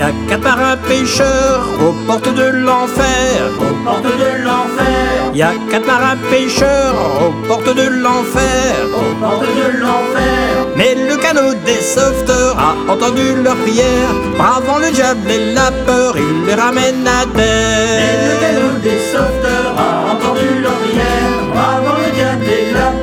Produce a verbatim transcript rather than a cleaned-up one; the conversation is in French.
Y a quatre marins pêcheurs aux portes de l'enfer. Aux portes de l'enfer. Y a quatre marins pêcheurs aux portes de l'enfer. Aux portes de l'enfer. Mais le canot des sauveteurs a entendu leur prière. Bravant le diable et la peur, il les ramène à terre. Mais le canot des sauveteurs a entendu leur prière. Bravant le diable et la peur.